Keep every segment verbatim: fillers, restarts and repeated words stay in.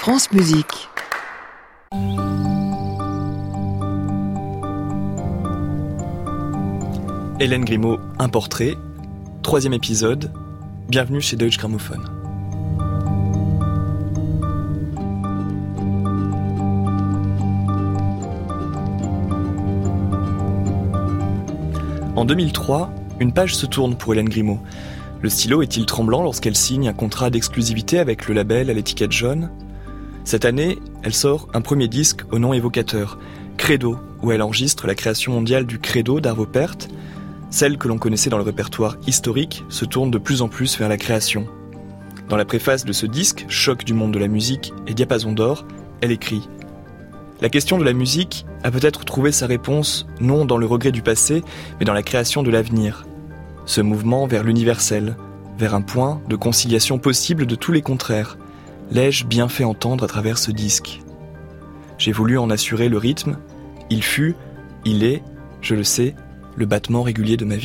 France Musique. Hélène Grimaud, un portrait, troisième épisode, bienvenue chez Deutsche Grammophon. En deux mille trois, une page se tourne pour Hélène Grimaud. Le stylo est-il tremblant lorsqu'elle signe un contrat d'exclusivité avec le label à l'étiquette jaune ? Cette année, elle sort un premier disque au nom évocateur, Credo, où elle enregistre la création mondiale du Credo d'Arvo Pärt. Celle que l'on connaissait dans le répertoire historique se tourne de plus en plus vers la création. Dans la préface de ce disque, Choc du monde de la musique et Diapason d'or, elle écrit « La question de la musique a peut-être trouvé sa réponse non dans le regret du passé, mais dans la création de l'avenir. Ce mouvement vers l'universel, vers un point de conciliation possible de tous les contraires, l'ai-je bien fait entendre à travers ce disque. J'ai voulu en assurer le rythme, il fut, il est, je le sais, le battement régulier de ma vie. »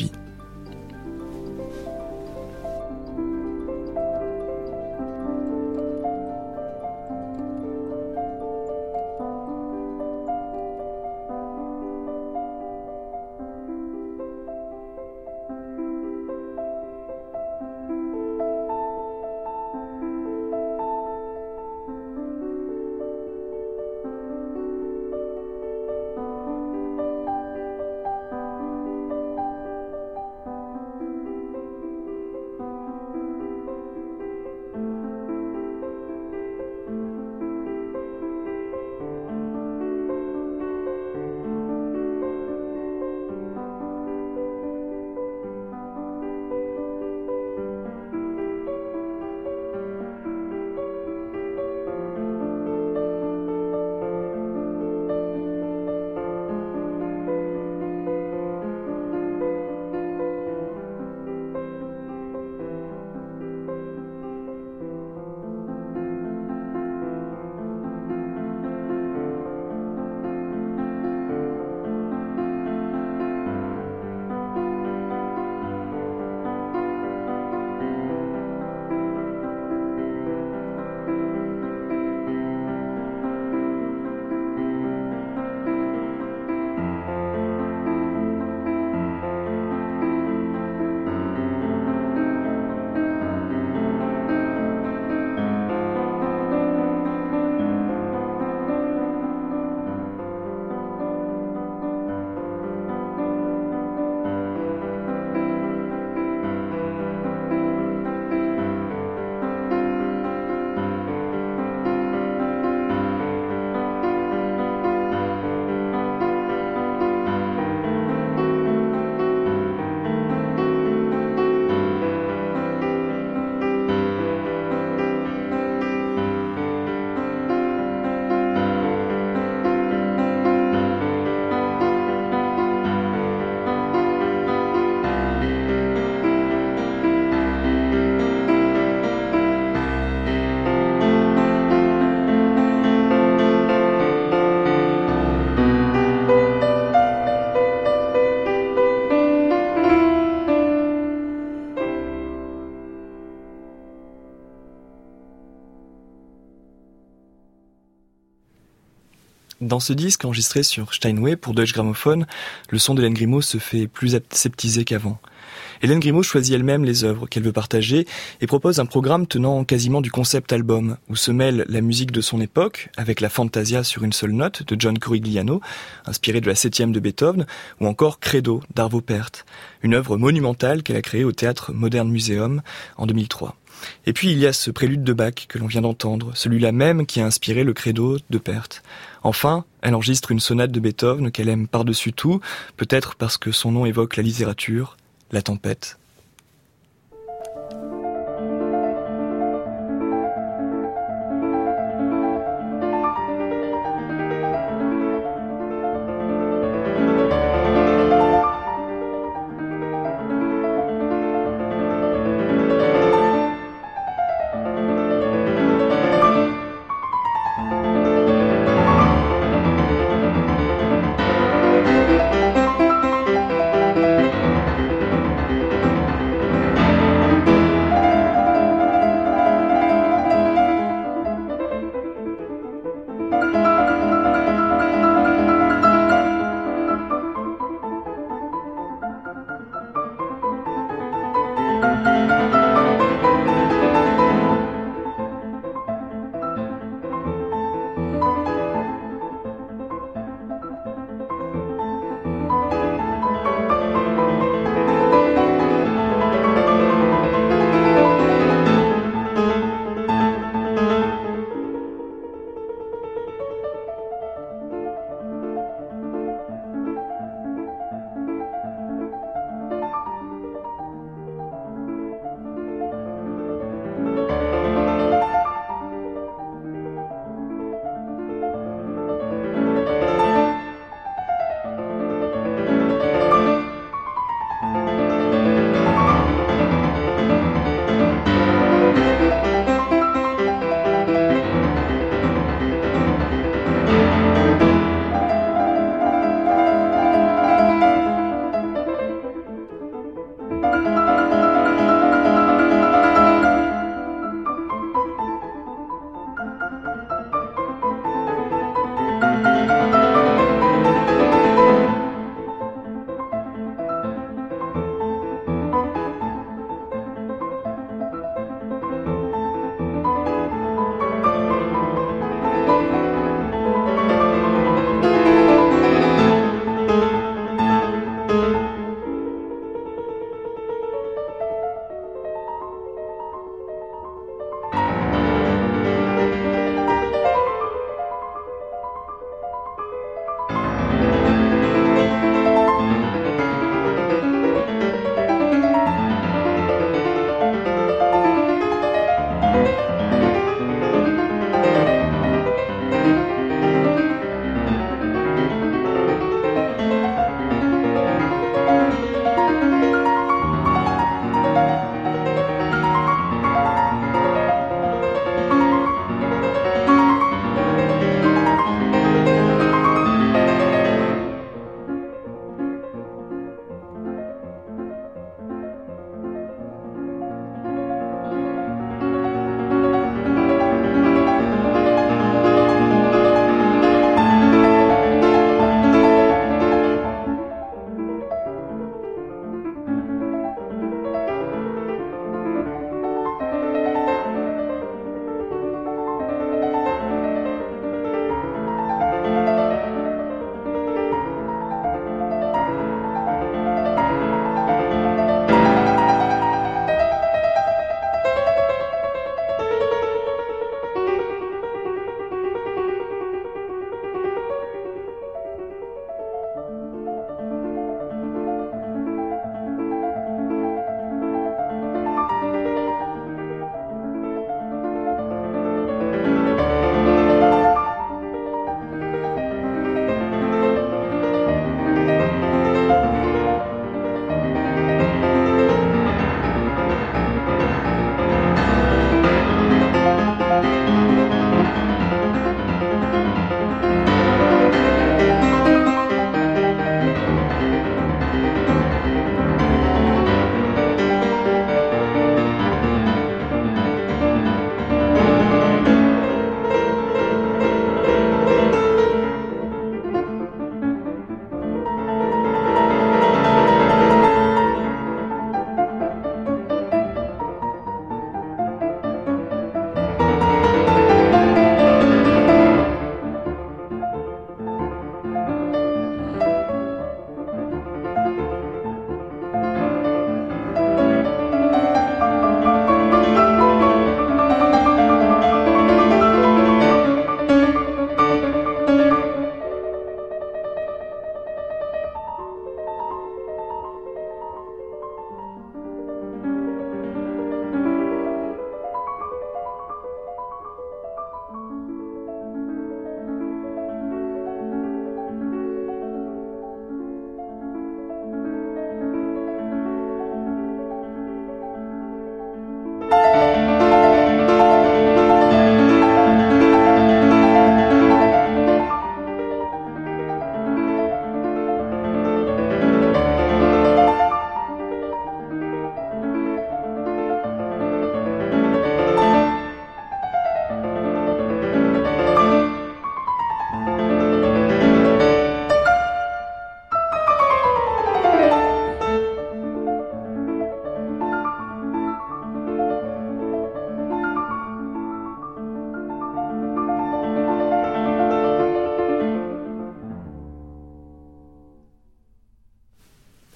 Dans ce disque enregistré sur Steinway pour Deutsche Grammophon, le son d'Hélène Grimaud se fait plus aseptisé qu'avant. Hélène Grimaud choisit elle-même les œuvres qu'elle veut partager et propose un programme tenant quasiment du concept album, où se mêle la musique de son époque, avec la Fantasia sur une seule note de John Corigliano, inspirée de la septième de Beethoven, ou encore Credo d'Arvo Pärt, une œuvre monumentale qu'elle a créée au Théâtre Modern Museum en deux mille trois. Et puis il y a ce prélude de Bach que l'on vient d'entendre, celui-là même qui a inspiré le Credo de Pärt. Enfin, elle enregistre une sonate de Beethoven qu'elle aime par-dessus tout, peut-être parce que son nom évoque la littérature, La Tempête.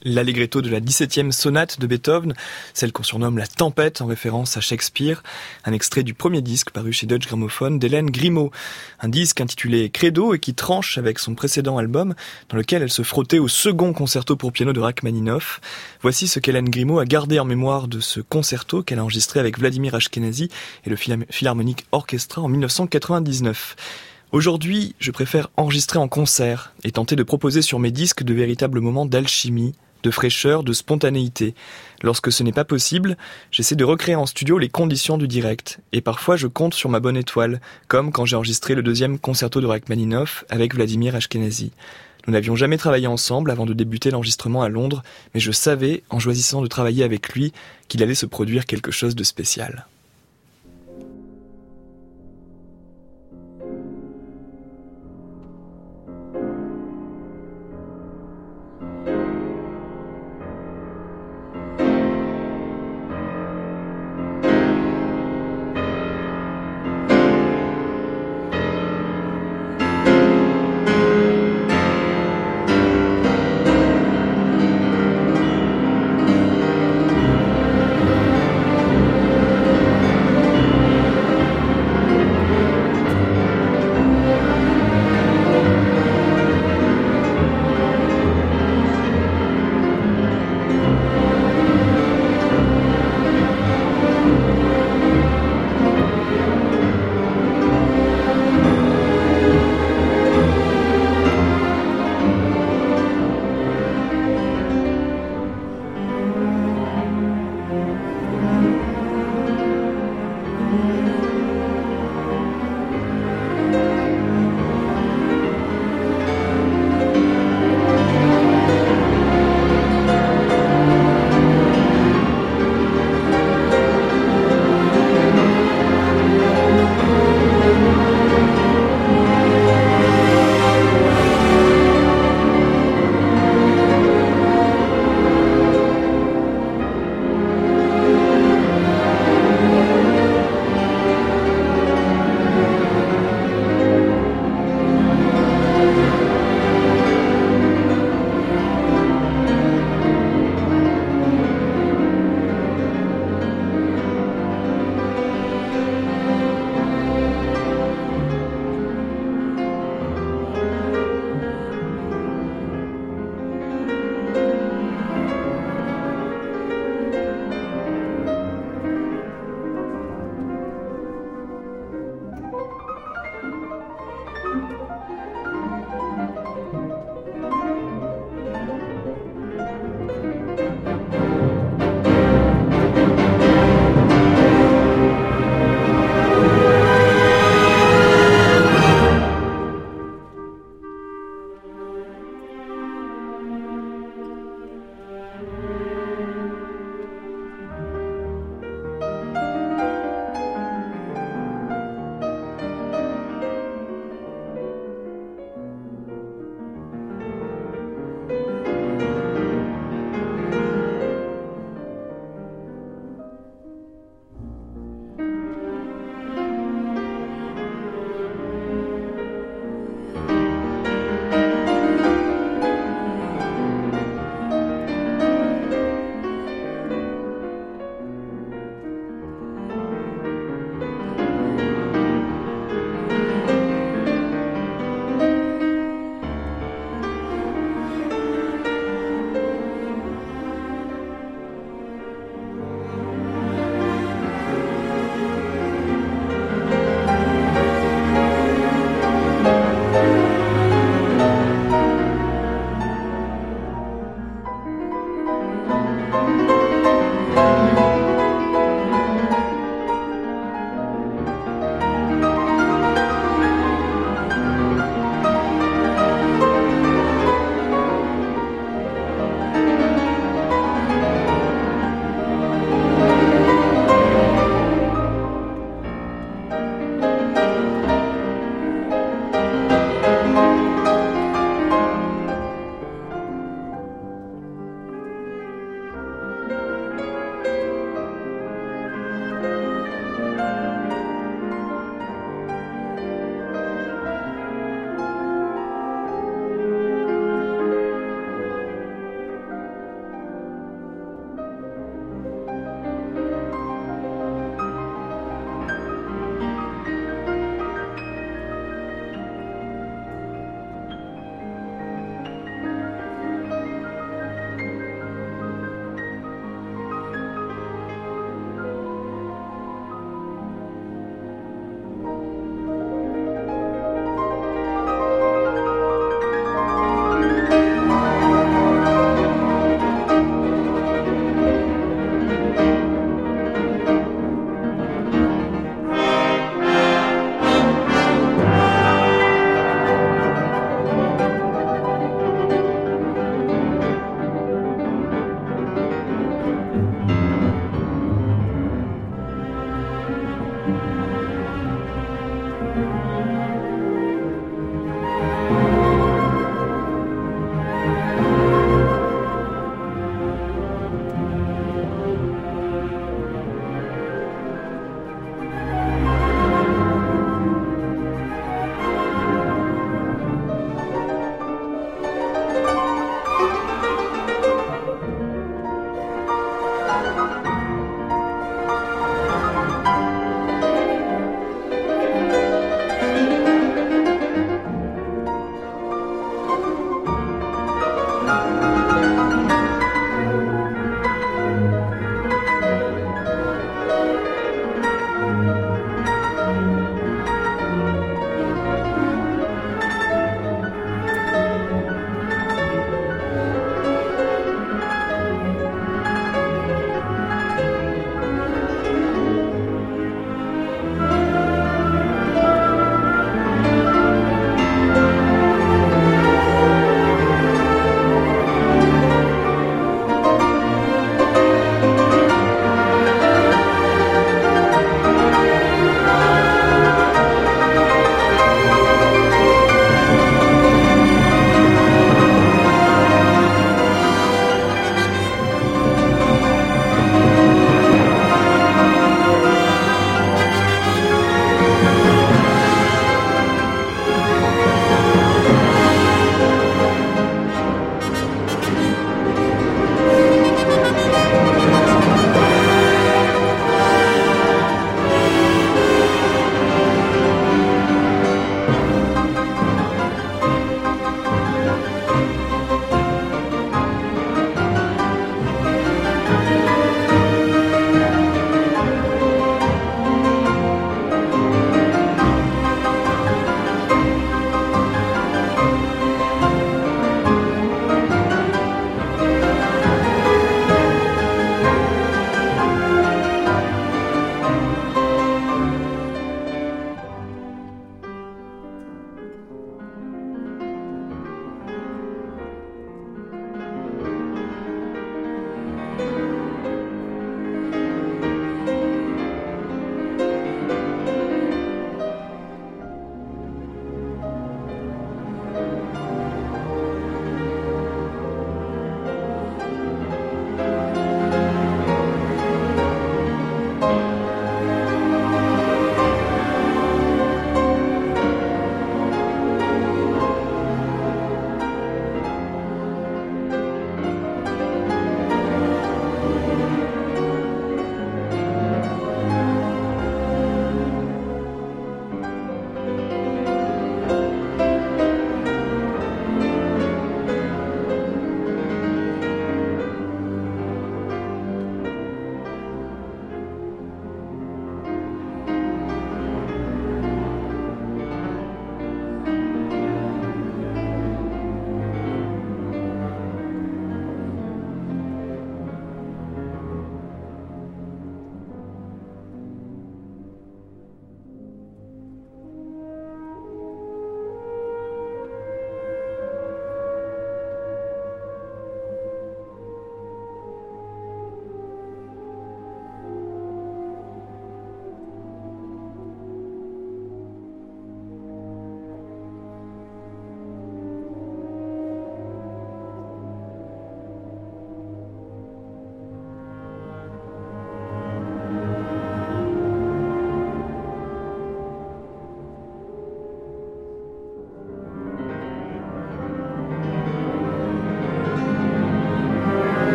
l'allegretto de la dix-septième sonate de Beethoven, celle qu'on surnomme la Tempête en référence à Shakespeare, un extrait du premier disque paru chez Deutsche Grammophon d'Hélène Grimaud, un disque intitulé Credo et qui tranche avec son précédent album dans lequel elle se frottait au second concerto pour piano de Rachmaninoff. Voici ce qu'Hélène Grimaud a gardé en mémoire de ce concerto qu'elle a enregistré avec Vladimir Ashkenazy et le Philharmonic Orchestra en dix-neuf cent quatre-vingt-dix-neuf. Aujourd'hui, je préfère enregistrer en concert et tenter de proposer sur mes disques de véritables moments d'alchimie, de fraîcheur, de spontanéité. Lorsque ce n'est pas possible, j'essaie de recréer en studio les conditions du direct. Et parfois, je compte sur ma bonne étoile, comme quand j'ai enregistré le deuxième concerto de Rachmaninoff avec Vladimir Ashkenazy. Nous n'avions jamais travaillé ensemble avant de débuter l'enregistrement à Londres, mais je savais, en choisissant de travailler avec lui, qu'il allait se produire quelque chose de spécial.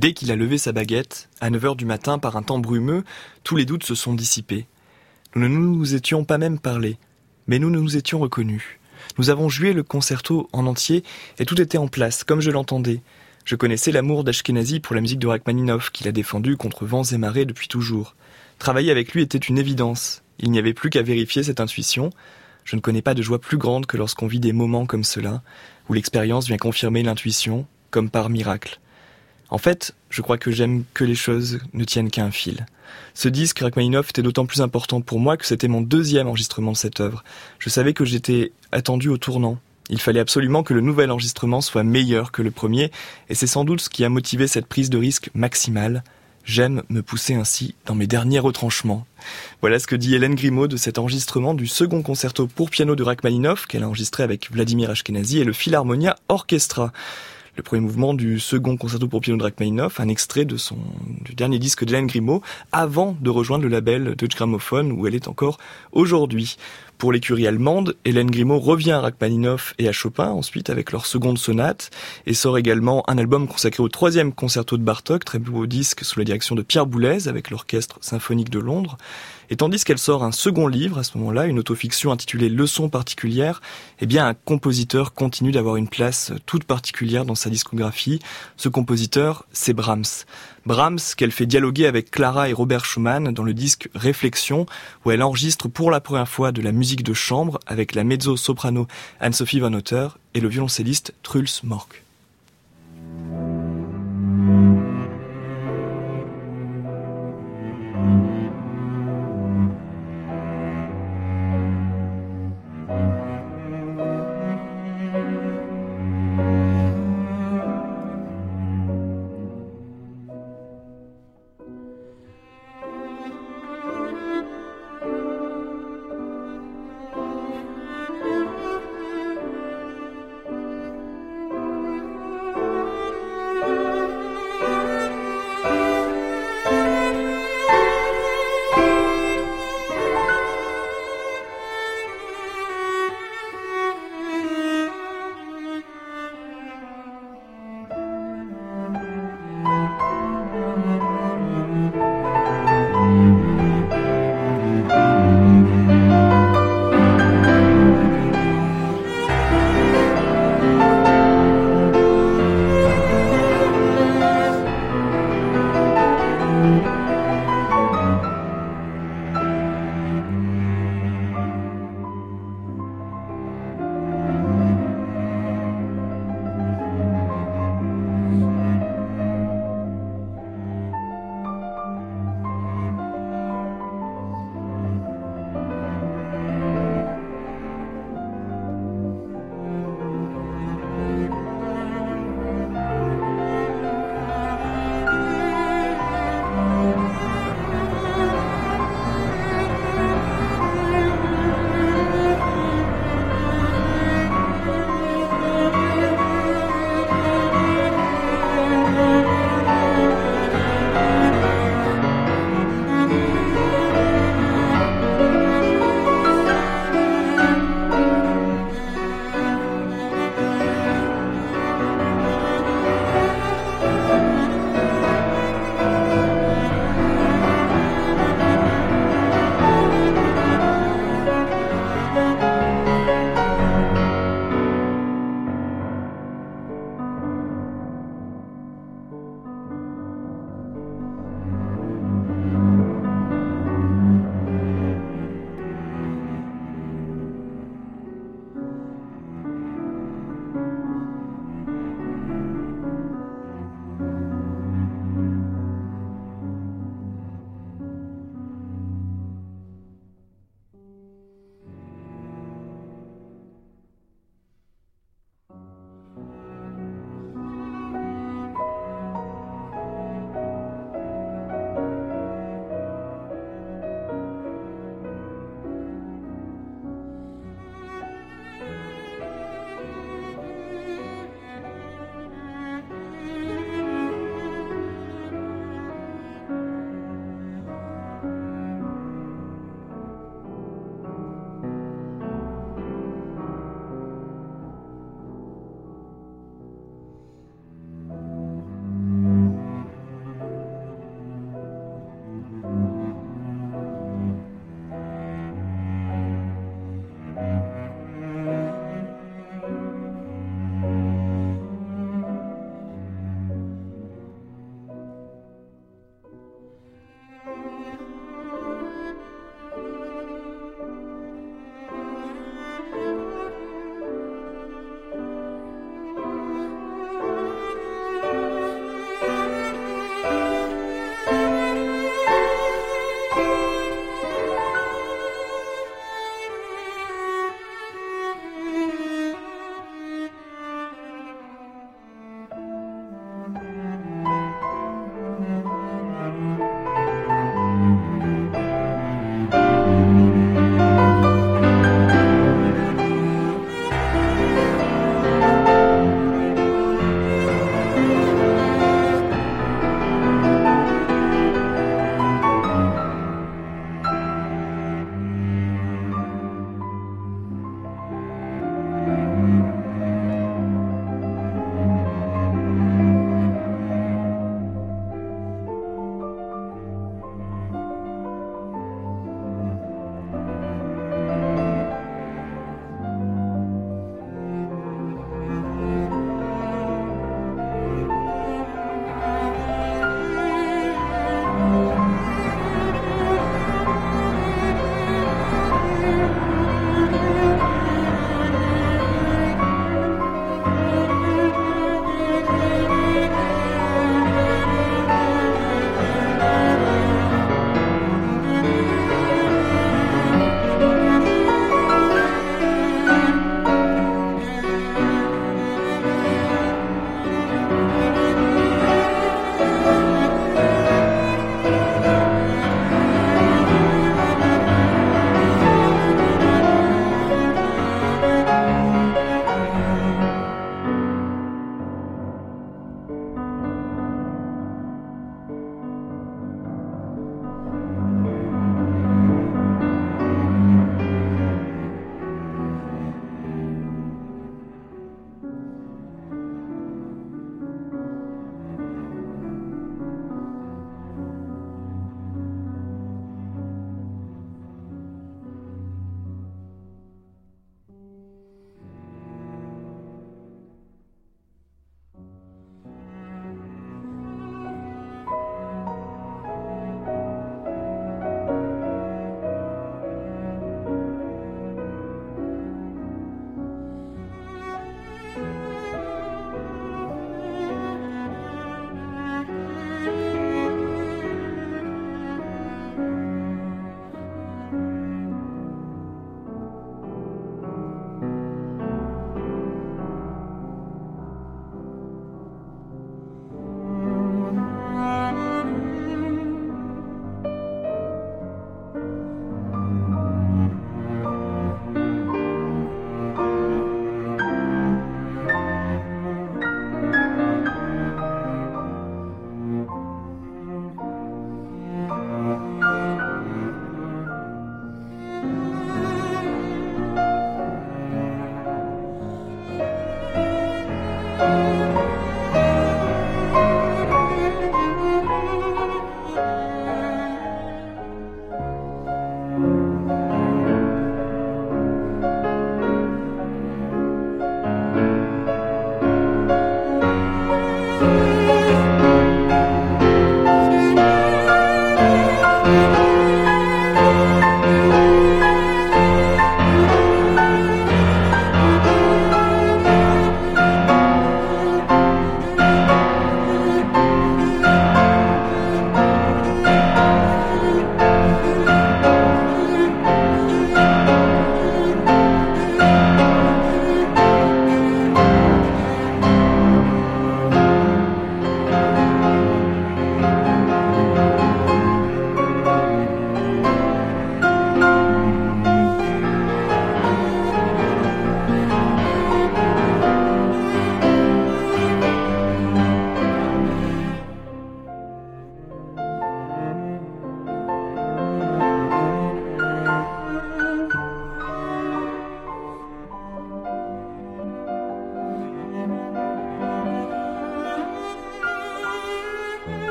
Dès qu'il a levé sa baguette, à neuf heures du matin par un temps brumeux, tous les doutes se sont dissipés. Nous ne nous étions pas même parlé, mais nous nous étions reconnus. Nous avons joué le concerto en entier et tout était en place, comme je l'entendais. Je connaissais l'amour d'Ashkenazi pour la musique de Rachmaninoff, qu'il a défendu contre vents et marées depuis toujours. Travailler avec lui était une évidence. Il n'y avait plus qu'à vérifier cette intuition. Je ne connais pas de joie plus grande que lorsqu'on vit des moments comme cela, où l'expérience vient confirmer l'intuition, comme par miracle. En fait, je crois que j'aime que les choses ne tiennent qu'à un fil. Ce disque, Rachmaninoff, était d'autant plus important pour moi que c'était mon deuxième enregistrement de cette œuvre. Je savais que j'étais attendu au tournant. Il fallait absolument que le nouvel enregistrement soit meilleur que le premier, et c'est sans doute ce qui a motivé cette prise de risque maximale. J'aime me pousser ainsi dans mes derniers retranchements. Voilà ce que dit Hélène Grimaud de cet enregistrement du second concerto pour piano de Rachmaninoff qu'elle a enregistré avec Vladimir Ashkenazi et le Philharmonia Orchestra. Le premier mouvement du second concerto pour piano de Rachmaninoff, un extrait de son, du dernier disque d'Hélène Grimaud, avant de rejoindre le label Deutsche Grammophon où elle est encore aujourd'hui. Pour l'écurie allemande, Hélène Grimaud revient à Rachmaninoff et à Chopin, ensuite avec leur seconde sonate, et sort également un album consacré au troisième concerto de Bartók, très beau disque sous la direction de Pierre Boulez avec l'Orchestre Symphonique de Londres. Et tandis qu'elle sort un second livre, à ce moment-là, une autofiction intitulée Leçons particulières, eh bien un compositeur continue d'avoir une place toute particulière dans sa discographie. Ce compositeur, c'est Brahms. Brahms, qu'elle fait dialoguer avec Clara et Robert Schumann dans le disque Réflexion, où elle enregistre pour la première fois de la musique de chambre avec la mezzo-soprano Anne-Sophie Van Otter et le violoncelliste Truls Mork.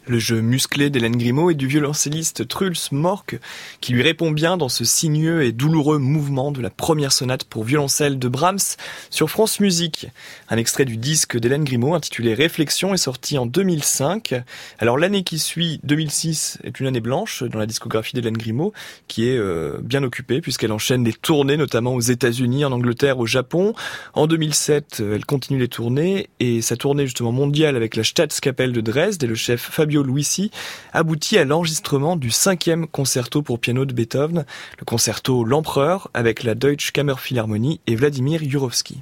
Le jeu musclé d'Hélène Grimaud et du violoncelliste Truls Mork, qui lui répond bien dans ce sinueux et douloureux mouvement de la première sonate pour violoncelle de Brahms sur France Musique. Un extrait du disque d'Hélène Grimaud intitulé Réflexion est sorti en deux mille cinq. Alors l'année qui suit, deux mille six, est une année blanche dans la discographie d'Hélène Grimaud, qui est euh, bien occupée puisqu'elle enchaîne les tournées, notamment aux États-Unis, en Angleterre, au Japon. En deux mille sept, elle continue les tournées et sa tournée justement mondiale avec la Staatskapelle de Dresde et le chef Fabio Luisi aboutit à l'enregistrement du cinquième concerto pour piano de Beethoven, le concerto L'Empereur avec la Deutsche Kammerphilharmonie et Vladimir Jurovsky.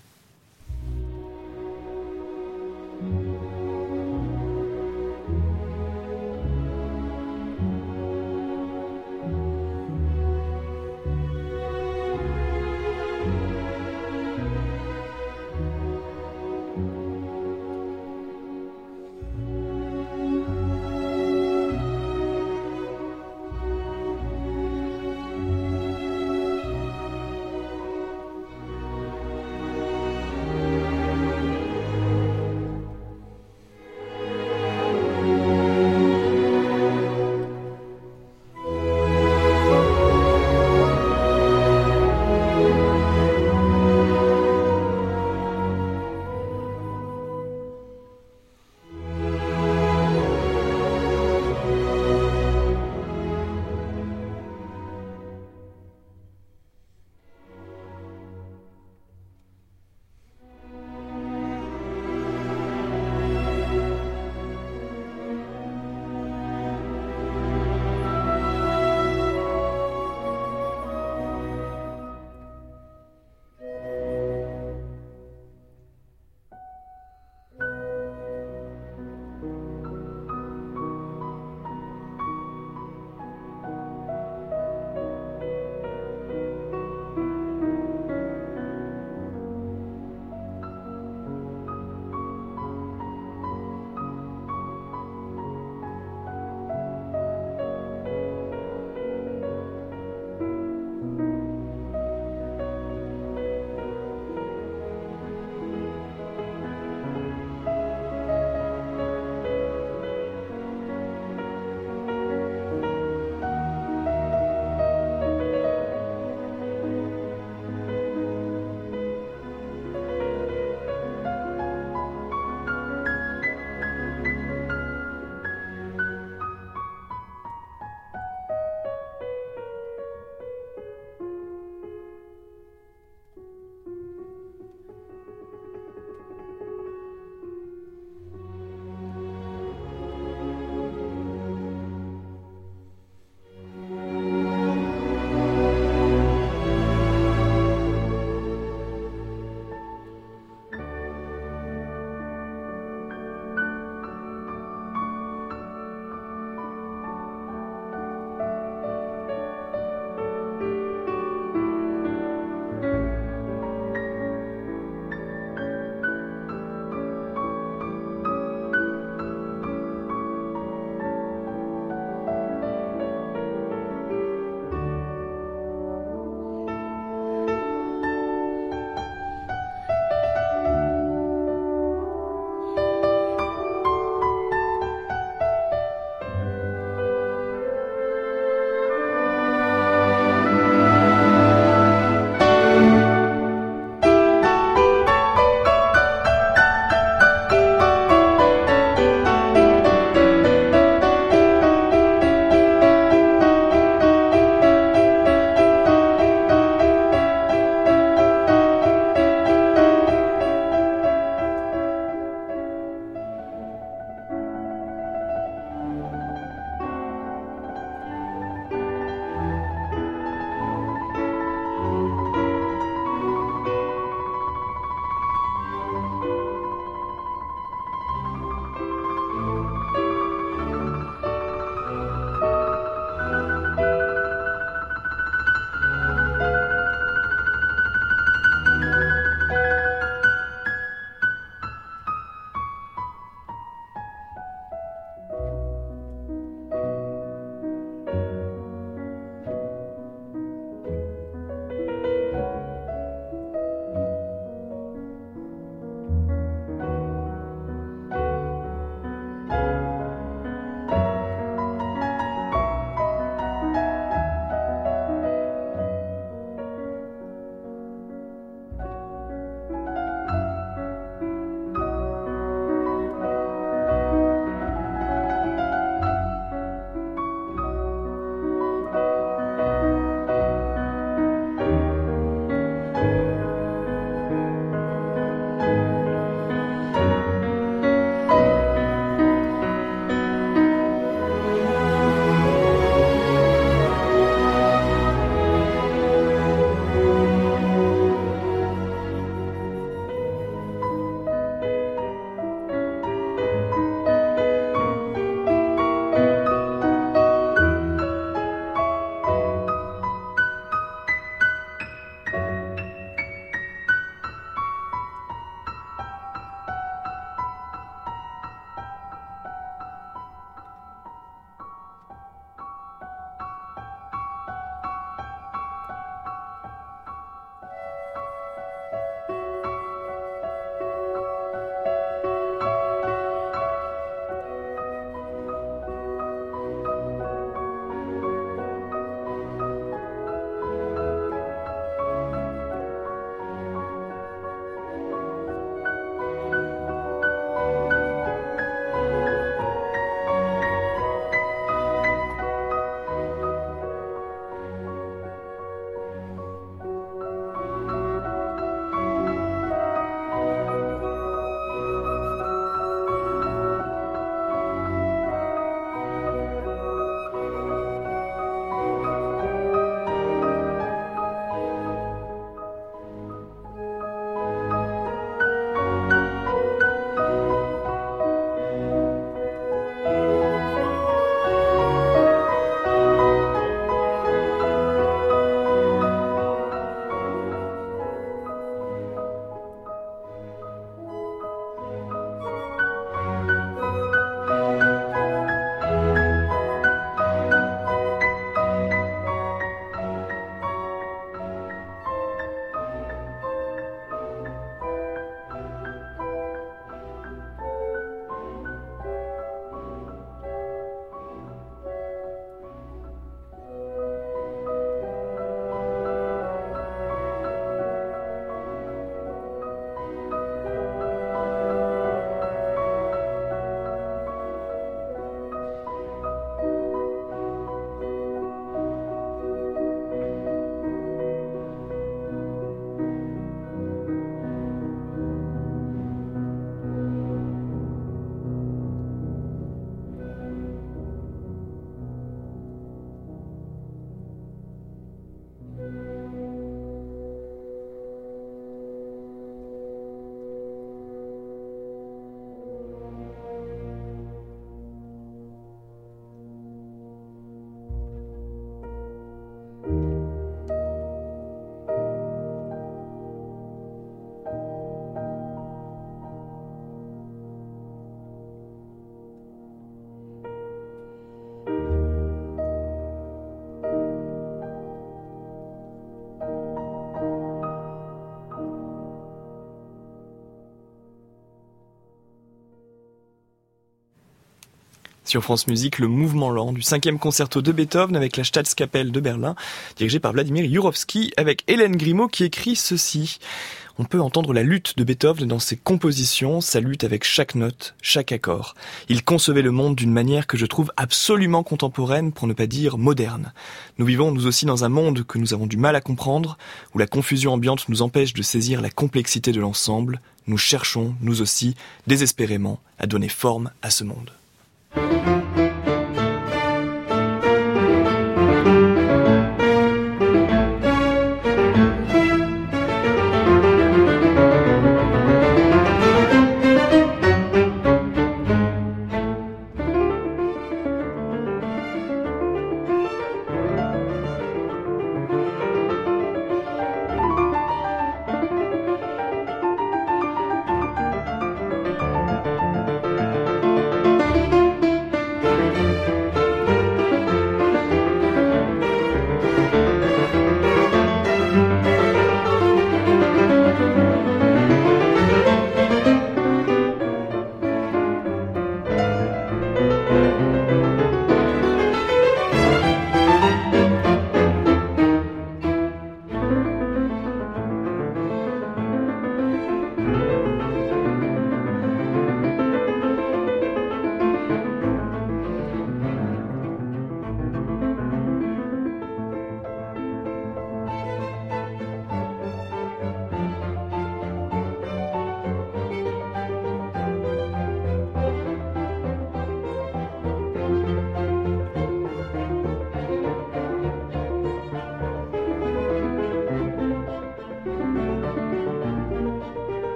Sur France Musique, le mouvement lent du cinquième concerto de Beethoven avec la Staatskapelle de Berlin, dirigé par Vladimir Jurowski, avec Hélène Grimaud qui écrit ceci. On peut entendre la lutte de Beethoven dans ses compositions, sa lutte avec chaque note, chaque accord. Il concevait le monde d'une manière que je trouve absolument contemporaine, pour ne pas dire moderne. Nous vivons nous aussi dans un monde que nous avons du mal à comprendre, où la confusion ambiante nous empêche de saisir la complexité de l'ensemble. Nous cherchons, nous aussi, désespérément, à donner forme à ce monde.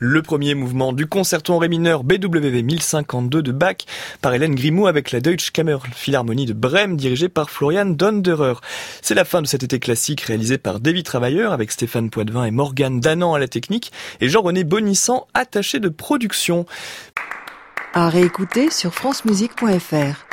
Le premier mouvement du concerto en ré mineur B W V mille cinquante-deux de Bach par Hélène Grimaud avec la Deutsche Kammerphilharmonie de Brême dirigée par Florian Donderer. C'est la fin de cet été classique réalisé par Davy Travailleur avec Stéphane Poitvin et Morgane Danan à la technique et Jean-René Bonissant attaché de production. À réécouter sur francemusique point f r.